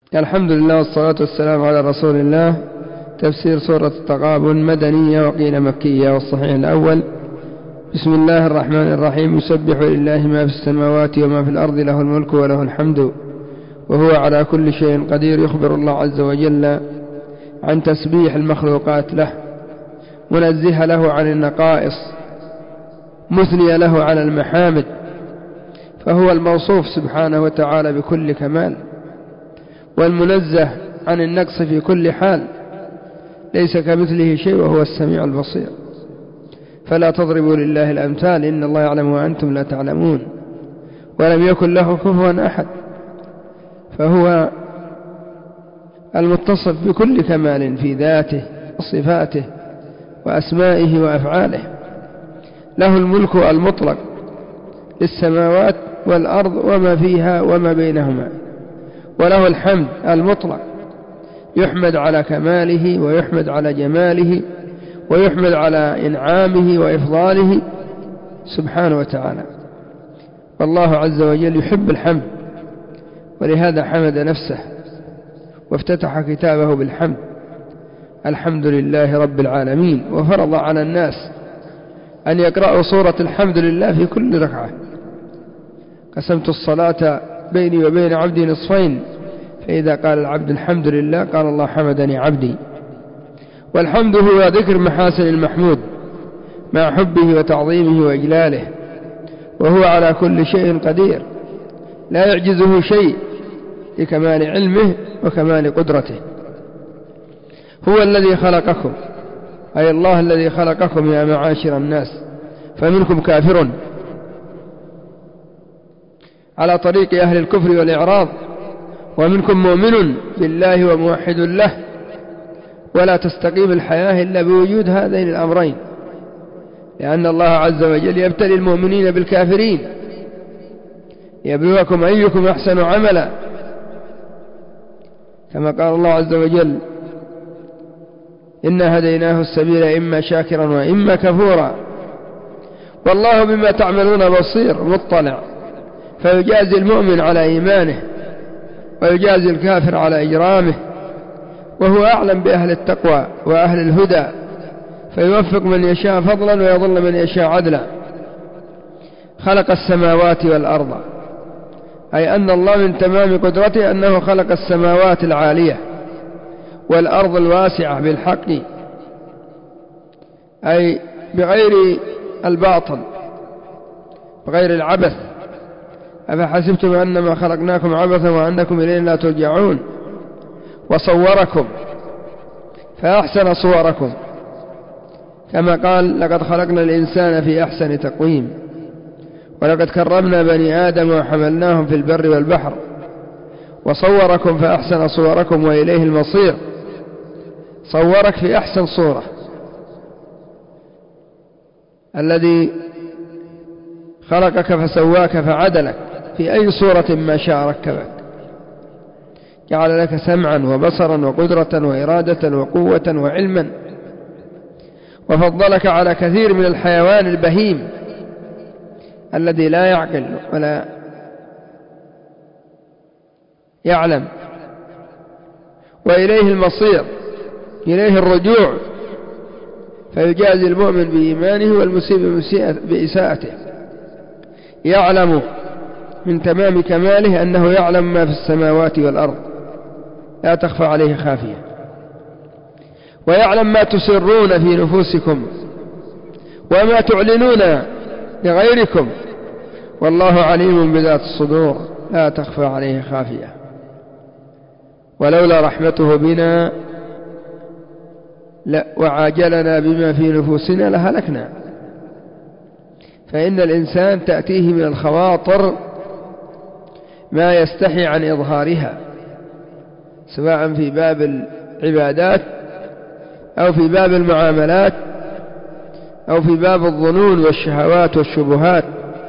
الحمد لله والصلاة والسلام على رسول الله. تفسير سورة التغابن مدنية وقيل مكية، والصحيح الأول. بسم الله الرحمن الرحيم. يسبح لله ما في السماوات وما في الأرض، له الملك وله الحمد وهو على كل شيء قدير. يخبر الله عز وجل عن تسبيح المخلوقات له، منزه له عن النقائص، مثني له على المحامد، فهو الموصوف سبحانه وتعالى بكل كمال، والمنزه عن النقص في كل حال، ليس كمثله شيء وهو السميع البصير. فلا تضربوا لله الأمثال، إن الله يعلم وأنتم لا تعلمون، ولم يكن له كفوا أحد، فهو المتصف بكل كمال في ذاته وصفاته وأسمائه وأفعاله. له الملك المطلق للسماوات والأرض وما فيها وما بينهما، وله الحمد المطلق، يحمد على كماله ويحمد على جماله ويحمد على إنعامه وإفضاله سبحانه وتعالى. والله عز وجل يحب الحمد، ولهذا حمد نفسه وافتتح كتابه بالحمد: الحمد لله رب العالمين. وفرض على الناس أن يقرأوا سورة الحمد لله في كل ركعة. قسمت الصلاة بيني وبين عبدي نصفين، فإذا قال العبد الحمد لله قال الله حمدني عبدي. والحمد هو ذكر محاسن المحمود مع حبه وتعظيمه وإجلاله، وهو على كل شيء قدير، لا يعجزه شيء لكمال علمه وكمال قدرته. هو الذي خلقكم، أي الله الذي خلقكم يا معاشر الناس، فمنكم كافر على طريق أهل الكفر والإعراض، ومنكم مؤمن بالله وموحد له. ولا تستقيم الحياة إلا بوجود هذين الأمرين، لأن الله عز وجل يبتلي المؤمنين بالكافرين يبلوكم أيكم أحسن عملا، كما قال الله عز وجل: إنا هديناه السبيل إما شاكرا وإما كفورا، والله بما تعملون بصير مطلع. فيجازي المؤمن على إيمانه ويجازي الكافر على إجرامه، وهو أعلم بأهل التقوى وأهل الهدى، فيوفق من يشاء فضلا ويضل من يشاء عدلا. خلق السماوات والأرض، أي أن الله من تمام قدرته أنه خلق السماوات العالية والأرض الواسعة بالحق، أي بغير الباطل بغير العبث. أفحسبتم أنما خلقناكم عبثا وأنكم إلينا لا ترجعون. وصوركم فأحسن صوركم، كما قال: لقد خلقنا الإنسان في أحسن تقويم، ولقد كرمنا بني آدم وحملناهم في البر والبحر. وصوركم فأحسن صوركم وإليه المصير. صورك في أحسن صورة، الذي خلقك فسواك فعدلك في أي صورة ما شاء ركبك، جعل لك سمعا وبصرا وقدرة وإرادة وقوة وعلما، وفضلك على كثير من الحيوان البهيم الذي لا يعقل ولا يعلم. وإليه المصير، إليه الرجوع، فيجازي المؤمن بإيمانه والمسيء بإساءته. يعلم من تمام كماله أنه يعلم ما في السماوات والأرض، لا تخفى عليه خافية، ويعلم ما تسرون في نفوسكم وما تعلنون لغيركم، والله عليم بذات الصدور، لا تخفى عليه خافية. ولولا رحمته بنا وعاجلنا بما في نفوسنا لهلكنا. فإن الإنسان تأتيه من الخواطر ما يستحي عن إظهارها، سواء في باب العبادات أو في باب المعاملات أو في باب الظنون والشهوات والشبهات،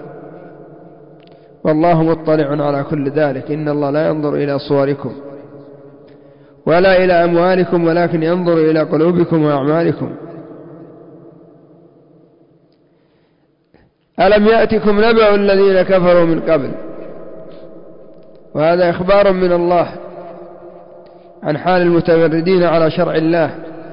والله مطلع على كل ذلك. إن الله لا ينظر إلى صوركم ولا إلى أموالكم، ولكن ينظر إلى قلوبكم وأعمالكم. ألم يأتكم نبأ الذين كفروا من قبل، وهذا إخبار من الله عن حال المتمردين على شرع الله،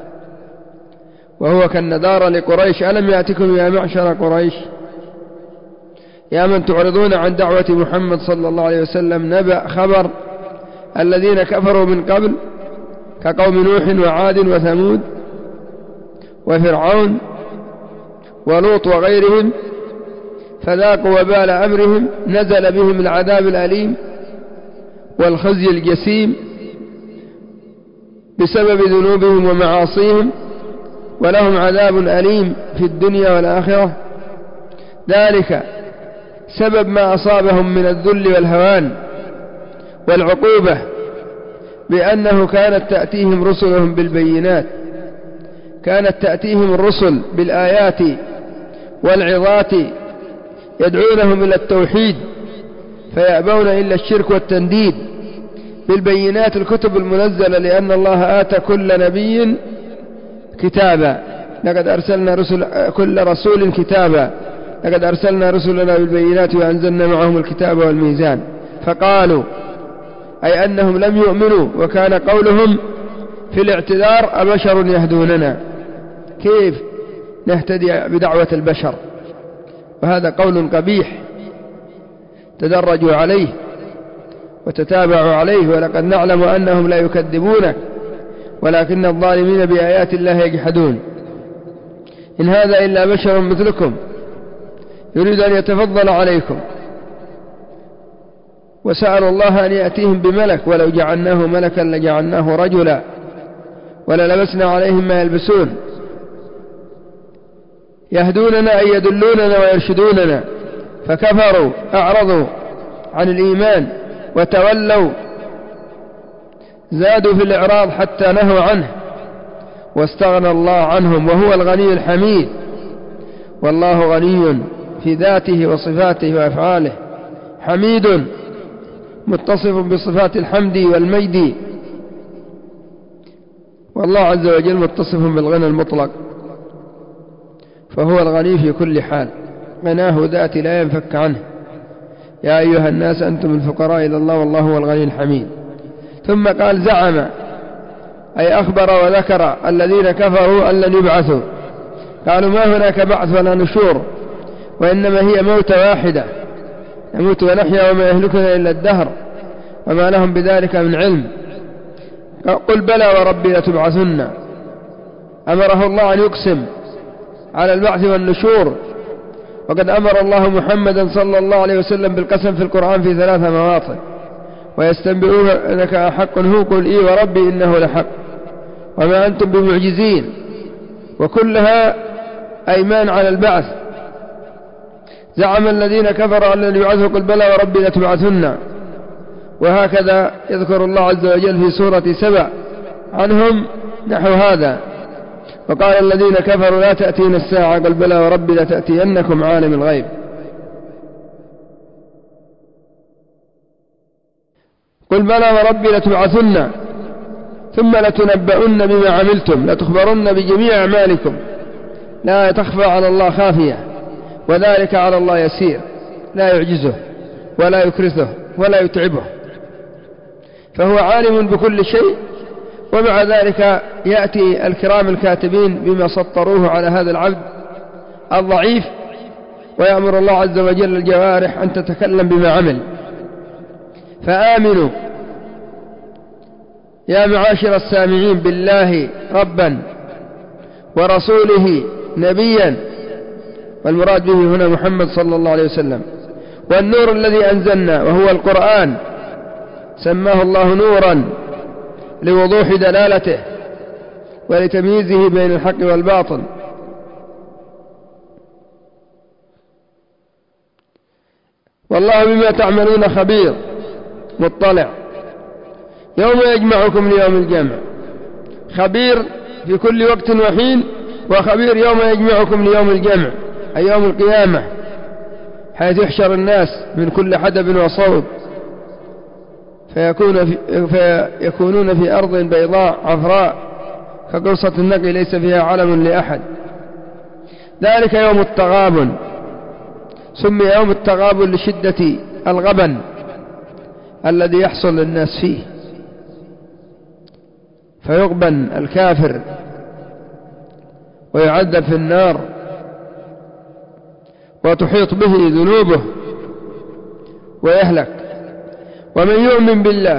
وهو كالنذار لقريش: ألم يأتكم يا معشر قريش يا من تعرضون عن دعوة محمد صلى الله عليه وسلم نبأ خبر الذين كفروا من قبل كقوم نوح وعاد وثمود وفرعون ولوط وغيرهم، فذاقوا وبال أمرهم، نزل بهم العذاب الأليم والخزي الجسيم بسبب ذنوبهم ومعاصيهم، ولهم عذاب أليم في الدنيا والآخرة. ذلك سبب ما أصابهم من الذل والهوان والعقوبة، بأنه كانت تأتيهم رسلهم بالبينات، كانت تأتيهم الرسل بالآيات والعظات يدعونهم إلى التوحيد، فيأبون إلا الشرك والتنديد. بالبينات الكتب المنزلة، لأن الله آتى كل نبي كتابا، لقد أرسلنا كل رسول كتابا، لقد أرسلنا رسلنا بالبينات وأنزلنا معهم الكتاب والميزان. فقالوا أي أنهم لم يؤمنوا، وكان قولهم في الاعتذار: أبشر يهدوننا، كيف نهتدي بدعوة البشر؟ وهذا قول قبيح تدرجوا عليه وتتابعوا عليه، ولقد نعلم أنهم لا يكذبونك ولكن الظالمين بآيات الله يجحدون. إن هذا إلا بشر مثلكم يريد أن يتفضل عليكم. وسألوا الله أن يأتيهم بملك، ولو جعلناه ملكا لجعلناه رجلا وللبسنا عليهم ما يلبسون. يهدوننا أي يدلوننا ويرشدوننا، فكفروا أعرضوا عن الإيمان وتولوا، زادوا في الإعراض حتى نهوا عنه، واستغنى الله عنهم، وهو الغني الحميد. والله غني في ذاته وصفاته وأفعاله، حميد متصف بصفات الحمد والمجد، والله عز وجل متصف بالغنى المطلق، فهو الغني في كل حال، غناه ذاتي لا ينفك عنه. يا أيها الناس أنتم الفقراء إلى الله والله هو الغني الحميد. ثم قال: زعم أي أخبر وذكر الذين كفروا أن لن يبعثوا، قالوا: ما هناك بعث ولا نشور، وإنما هي موتة واحدة، نموت ونحيا وما يهلكنا إلا الدهر وما لهم بذلك من علم. قل بلى وربي لتبعثن. أمره الله أن يقسم على البعث والنشور، وقد أمر الله محمدا صلى الله عليه وسلم بالقسم في القرآن في 3 مواطن. ويستنبئونك أحق هو، قل إي وربي إنه لحق وما أنتم بمعجزين، وكلها أيمان على البعث. زعم الذين كفروا أن لن يبعثوا، قل بلى وربي لتبعثن. وهكذا يذكر الله عز وجل في سورة 7 عنهم نحو هذا: وقال الذين كفروا لا تأتين الساعة، قل بلى وربي لتأتينكم عالم الغيب. قل بلى وربي لتبعثن ثم لتنبؤن بما عملتم، لتخبرن بجميع أعمالكم، لا تخفى على الله خافية، وذلك على الله يسير، لا يعجزه ولا يكرثه ولا يتعبه، فهو عالم بكل شيء. ومع ذلك يأتي الكرام الكاتبين بما سطروه على هذا العبد الضعيف، ويأمر الله عز وجل الجوارح أن تتكلم بما عمل. فآمنوا يا معاشر السامعين بالله ربا ورسوله نبيا، والمراد به هنا محمد صلى الله عليه وسلم، والنور الذي أنزلنا وهو القرآن، سماه الله نورا لوضوح دلالته ولتمييزه بين الحق والباطل. والله بما تعملون خبير مطلع. يوم يجمعكم ليوم الجمع، خبير في كل وقت وحين، وخبير يوم يجمعكم ليوم الجمع أي يوم القيامة، حيث يحشر الناس من كل حدب وصوب، فيكونون في أرض بيضاء عفراء كقرصة النقي ليس فيها علم لأحد. ذلك يوم التغابن، سمي يوم التغابن لشدة الغبن الذي يحصل للناس فيه. فيغبن الكافر ويعذب في النار وتحيط به ذنوبه ويهلك. ومن يؤمن بالله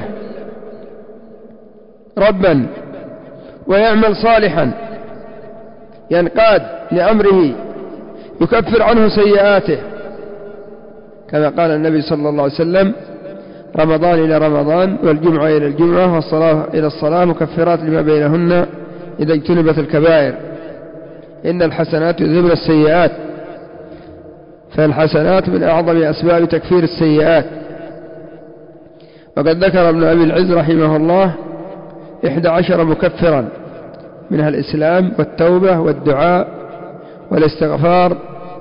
ربا ويعمل صالحا ينقاد لأمره يكفر عنه سيئاته، كما قال النبي صلى الله عليه وسلم: رمضان إلى رمضان والجمعة إلى الجمعة والصلاة إلى الصلاة مكفرات لما بينهن إذا اجتنبت الكبائر، إن الحسنات يذهبن السيئات. فالحسنات من أعظم أسباب تكفير السيئات. وقد ذكر ابن أبي العز رحمه الله 11 مكفرا، منها الإسلام والتوبة والدعاء والاستغفار،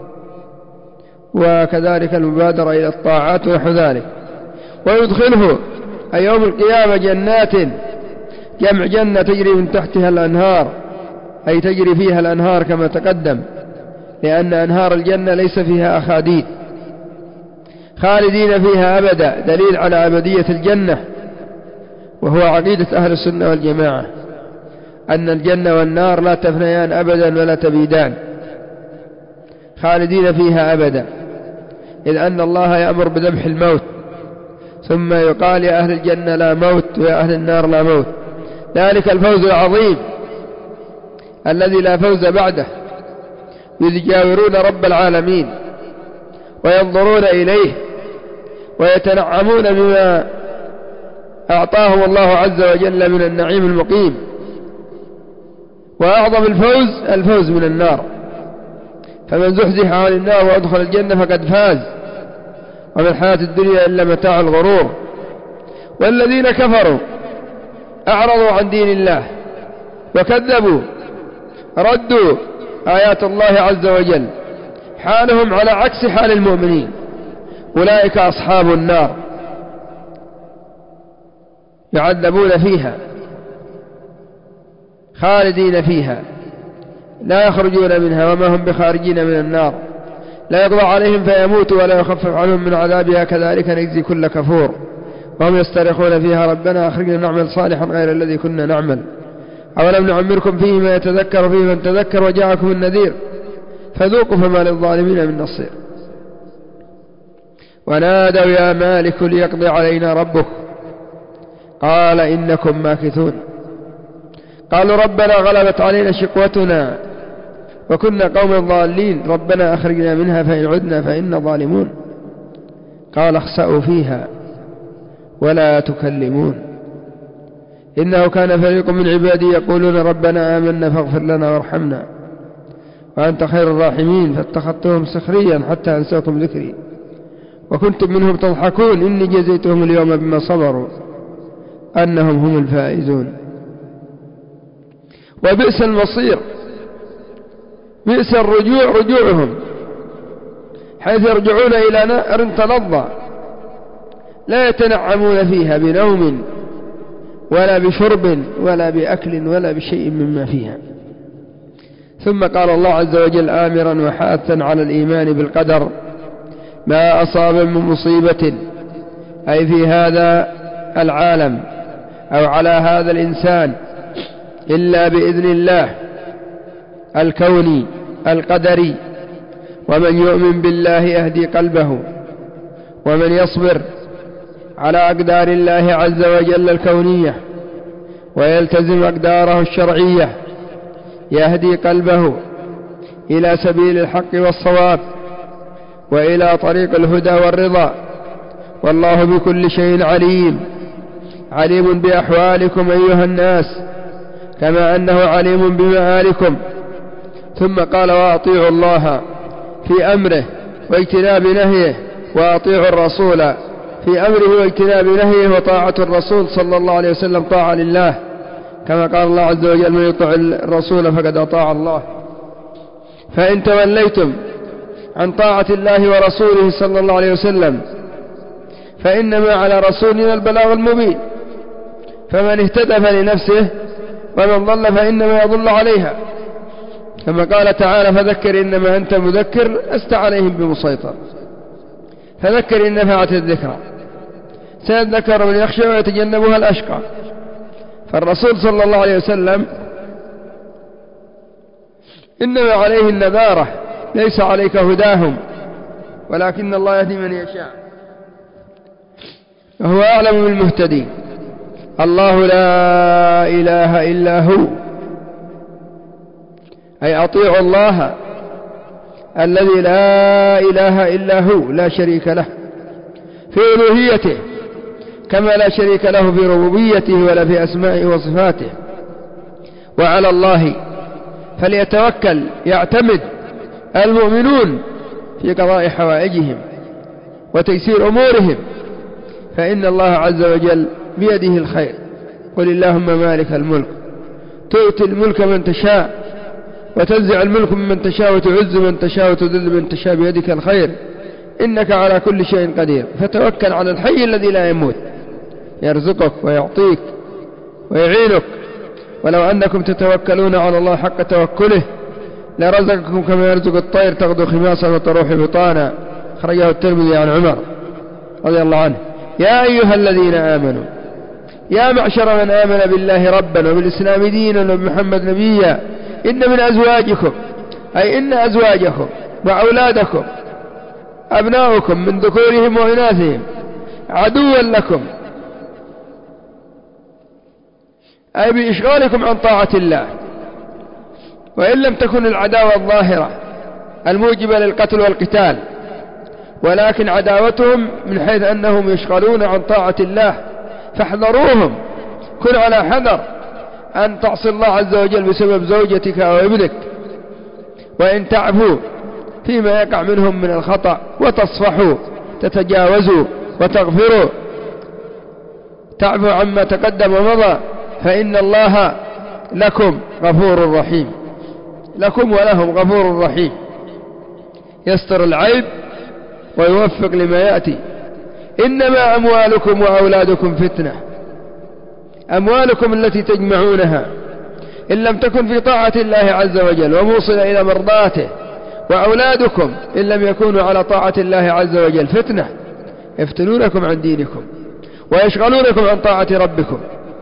وكذلك المبادرة إلى الطاعات ونحو ذلك. ويدخله أي يوم القيامة جنات، جمع جنة تجري من تحتها الأنهار، أي تجري فيها الأنهار كما تقدم، لأن أنهار الجنة ليس فيها أخاديد، خالدين فيها أبدا، دليل على أبدية الجنة. وهو عقيدة أهل السنة والجماعة أن الجنة والنار لا تفنيان أبدا ولا تبيدان، خالدين فيها أبدا، إذ أن الله يأمر بذبح الموت، ثم يقال: يا أهل الجنة لا موت ويا أهل النار لا موت. ذلك الفوز العظيم الذي لا فوز بعده، يجاورون رب العالمين وينظرون إليه ويتنعمون بما أعطاهم الله عز وجل من النعيم المقيم. وأعظم الفوز من النار، فمن زحزح عن النار وأدخل الجنة فقد فاز، وما الحياة الدنيا إلا متاع الغرور. والذين كفروا أعرضوا عن دين الله وكذبوا ردوا آيات الله عز وجل، حالهم على عكس حال المؤمنين، أولئك أصحاب النار يعذبون فيها خالدين فيها لا يخرجون منها وما هم بخارجين من النار، لا يقضى عليهم فيموتوا ولا يخفف عنهم من عذابها، كذلك نجزي كل كفور. وهم يسترخون فيها: ربنا أخرجنا نعمل صالحا غير الذي كنا نعمل، أولم نعمركم فيه ما يتذكر فيه من تذكر وجاءكم النذير فذوقوا فما للظالمين من نصير. ونادوا: يا مالك ليقضي علينا ربك، قال إنكم ماكثون. قالوا: ربنا غلبت علينا شقوتنا وكنا قوما ضالين، ربنا أخرجنا منها فإن عدنا فإنا ظالمون. قال: اخسأوا فيها ولا تكلمون، إنه كان فريق من عبادي يقولون ربنا آمنا فاغفر لنا وارحمنا وأنت خير الراحمين، فاتخذتهم سخريا حتى أنساكم ذكري وكنتم منهم تضحكون، إني جزيتهم اليوم بما صبروا أنهم هم الفائزون. وبئس المصير، بئس الرجوع رجوعهم، حيث يرجعون إلى نار تلظى لا يتنعمون فيها بنوم ولا بشرب ولا بأكل ولا بشيء مما فيها. ثم قال الله عز وجل آمرا وحاثا على الإيمان بالقدر: ما أصاب من مصيبة، أي في هذا العالم أو على هذا الإنسان، إلا بإذن الله الكوني القدري. ومن يؤمن بالله يهدي قلبه، ومن يصبر على أقدار الله عز وجل الكونية ويلتزم أقداره الشرعية يهدي قلبه إلى سبيل الحق والصواب وإلى طريق الهدى والرضا. والله بكل شيء عليم، عليم بأحوالكم أيها الناس كما أنه عليم بمآلكم. ثم قال: وأطيعوا الله في أمره واجتناب نهيه، وأطيعوا الرسول في أمره واجتناب نهيه. وطاعة الرسول صلى الله عليه وسلم طاعة لله، كما قال الله عز وجل: من يطع الرسول فقد أطاع الله. فإن توليتم عن طاعة الله ورسوله صلى الله عليه وسلم فإنما على رسولنا البلاغ المبين، فمن اهتدى فلنفسه ومن ضل فإنما يضل عليها، كما قال تعالى: فذكر إنما أنت مذكر لست عليهم بمسيطر. فذكر إن نفعت الذكرى، سيذكر من يخشى ويتجنبها الأشقى. فالرسول صلى الله عليه وسلم إنما عليه النذارة، ليس عليك هداهم ولكن الله يهدي من يشاء وهو أعلم بالمهتدين. الله لا إله إلا هو، أي أطيعوا الله الذي لا إله إلا هو لا شريك له في ألوهيته، كما لا شريك له في ربوبيته ولا في أسمائه وصفاته. وعلى الله فليتوكل يعتمد المؤمنون في قضاء حوائجهم وتيسير أمورهم، فإن الله عز وجل بيده الخير. قل اللهم مالك الملك تؤتي الملك من تشاء وتنزع الملك ممن تشاء وتعز من تشاء وتذل من تشاء، بيدك الخير إنك على كل شيء قدير. فتوكل على الحي الذي لا يموت يرزقك ويعطيك ويعينك. ولو أنكم تتوكلون على الله حق توكله لرزقكم كما يرزق الطير تغدو خماصا وتروح بطانا. خرجه الترمذي عن عمر رضي الله عنه. يا أيها الذين آمنوا، يا معشر من آمن بالله ربا وبالإسلام دينا وبمحمد نبيا، إن من أزواجكم، أي إن أزواجكم وأولادكم أبناؤكم من ذكورهم وإناثهم عدوا لكم، أي بإشغالكم عن طاعة الله، وإن لم تكن العداوة الظاهرة الموجبة للقتل والقتال، ولكن عداوتهم من حيث أنهم يشغلون عن طاعة الله، فاحذروهم. كن على حذر أن تعصي الله عز وجل بسبب زوجتك أو ابنك، وإن تعفوا فيما يقع منهم من الخطأ وتصفحوا تتجاوزوا وتغفروا تعفوا عما تقدم ومضى، فإن الله لكم غفور رحيم، لكم ولهم غفور رحيم، يستر العيب ويوفق لما يأتي. إنما أموالكم وأولادكم فتنة، أموالكم التي تجمعونها إن لم تكن في طاعة الله عز وجل وموصلة إلى مرضاته، وأولادكم إن لم يكونوا على طاعة الله عز وجل فتنة، يفتنونكم عن دينكم ويشغلونكم عن طاعة ربكم.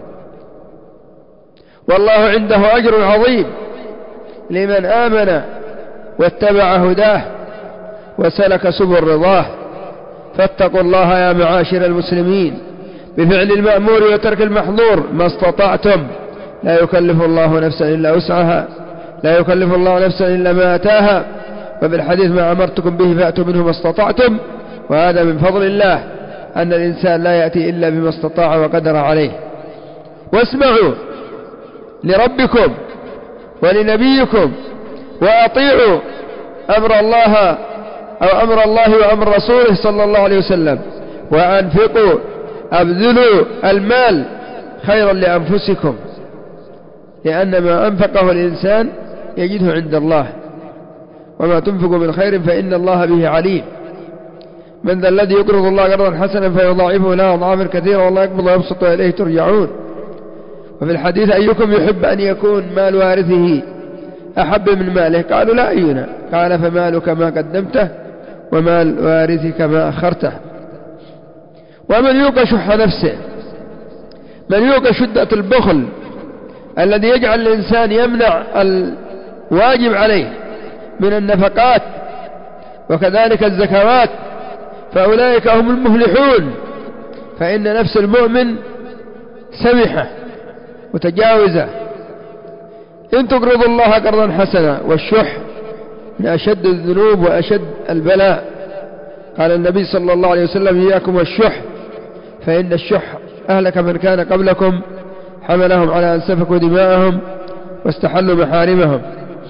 والله عنده أجر عظيم لمن آمن واتبع هداه وسلك سبل رضاه. فاتقوا الله يا معاشر المسلمين بفعل المأمور وترك المحظور ما استطعتم. لا يكلف الله نفسا إلا وسعها، لا يكلف الله نفسا إلا ما أتاها. وبالحديث ما أمرتكم به فأتوا منه ما استطعتم، وهذا من فضل الله أن الإنسان لا يأتي إلا بما استطاع وقدر عليه. واسمعوا لربكم ولنبيكم وأطيعوا أمر الله وأمر رسوله صلى الله عليه وسلم، وأنفقوا أبذلوا المال خيرا لأنفسكم، لأن ما أنفقه الإنسان يجده عند الله، وما تنفقوا من خير فإن الله به عليم. من ذا الذي يقرض الله قرضا حسنا فيضاعفه له أضعافا كثيرة والله يقبض ويبسط وإليه ترجعون. وفي الحديث أيكم يحب أن يكون مال وارثه أحب من ماله؟ قالوا لا أينا، قال فمالك ما قدمته ومال وارثك ما أخرته. ومن يوق شح نفسه، من يوق شدة البخل الذي يجعل الإنسان يمنع الواجب عليه من النفقات وكذلك الزكوات، فأولئك هم المفلحون. فإن نفس المؤمن سمحة متجاوزة. إن تقرضوا الله قرضا حسنا، والشح من أشد الذنوب وأشد البلاء. قال النبي صلى الله عليه وسلم إياكم والشح فإن الشح أهلك من كان قبلكم، حملهم على أن سفكوا دماءهم واستحلوا محارمهم.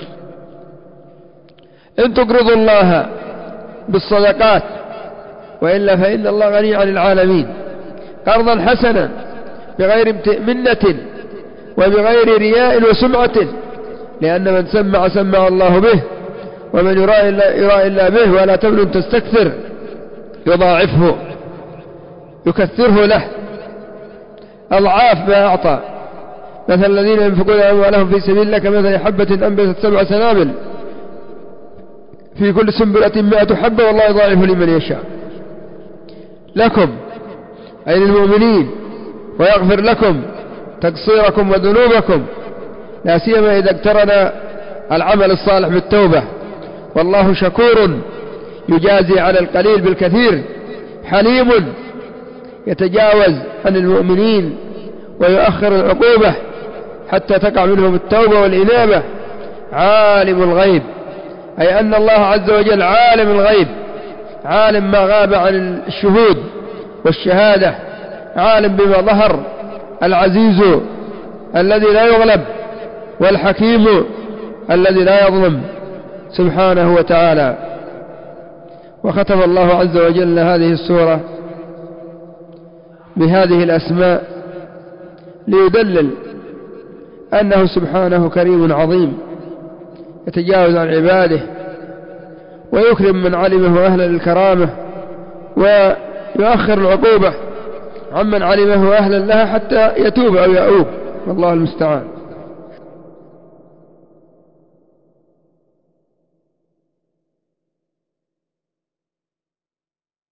إن تقرضوا الله بالصدقات، وإلا فإن الله غني عن العالمين، قرضا حسنا بغير منة وبغير رياء وسمعة، لأن من سمع الله به، ومن يرى إلا به. ولا تمنن تستكثر يضاعفه يكثره له أضعاف ما أعطى. مثل الذين ينفقون أموالهم في سبيل الله كمثل حبة أنبتت 7 سنابل في كل سنبلة 100 حبة والله يضاعف لمن يشاء. لكم أي للمؤمنين، ويغفر لكم تقصيركم وذنوبكم، لا سيما إذا اقترن العمل الصالح بالتوبة. والله شكور يجازي على القليل بالكثير، حليم يتجاوز عن المؤمنين ويؤخر العقوبة حتى تقع منهم التوبة والإنابة. عالم الغيب، أي أن الله عز وجل عالم الغيب، عالم ما غاب عن الشهود والشهادة، عالم بما ظهر، العزيز الذي لا يغلب، والحكيم الذي لا يظلم سبحانه وتعالى. وختم الله عز وجل هذه السورة بهذه الأسماء ليدلل أنه سبحانه كريم عظيم يتجاوز عن عباده ويكرم من علمه أهلا للكرامة، ويؤخر العقوبة عمن علمه أهلا لها حتى يتوب أو يؤوب، والله المستعان.